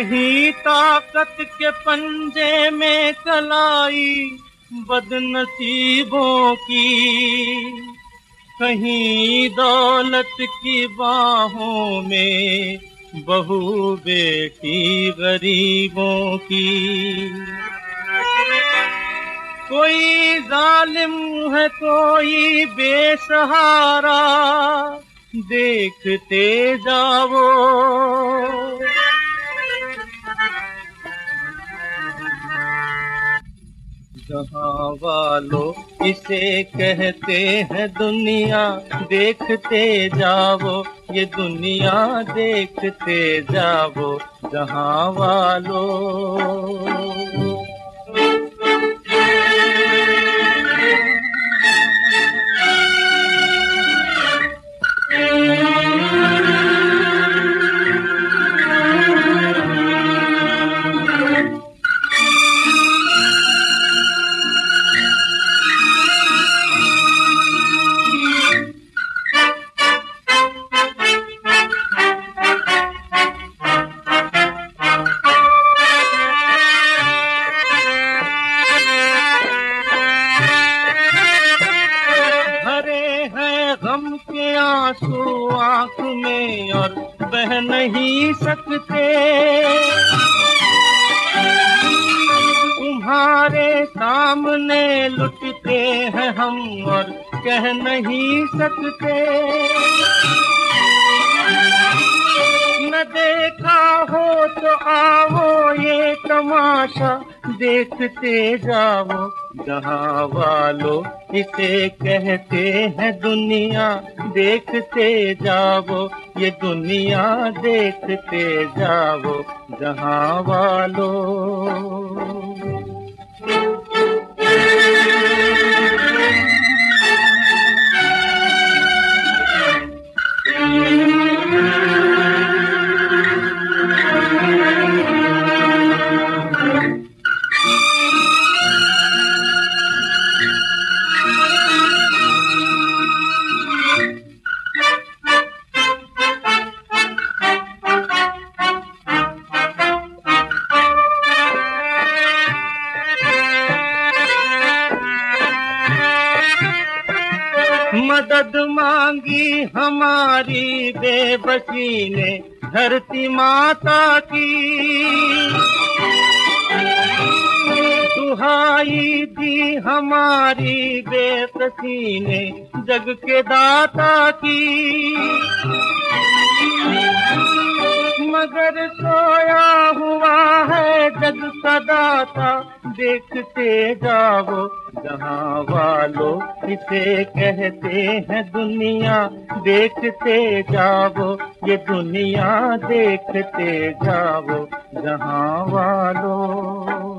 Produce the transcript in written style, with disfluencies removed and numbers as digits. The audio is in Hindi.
कहीं ताकत के पंजे में कलाई बदनसीबों की, कहीं दौलत की बाहों में बहू बेटी गरीबों की। कोई जालिम है कोई बेसहारा, देखते जाओ। जहां वालों इसे कहते हैं दुनिया, देखते जाओ ये दुनिया देखते जाओ जहां वालों। गम के आंसू आँख में और बह नहीं सकते, तुम्हारे सामने लुटते हैं हम और कह नहीं सकते। न देखा हो तो आओ ये तमाशा देखते जाओ जहां वालों इसे कहते हैं दुनिया, देखते जाओ ये दुनिया देखते जाओ जहां वालों। मदद मांगी हमारी बेबसी ने धरती माता की, दुहाई दी हमारी बेबसी ने जग के दाता की। मगर सोया हुआ है जग का दाता देखते जाओ जहां वालों इसे कहते हैं दुनिया, देखते जाओ ये दुनिया देखते जाओ जहां वालों।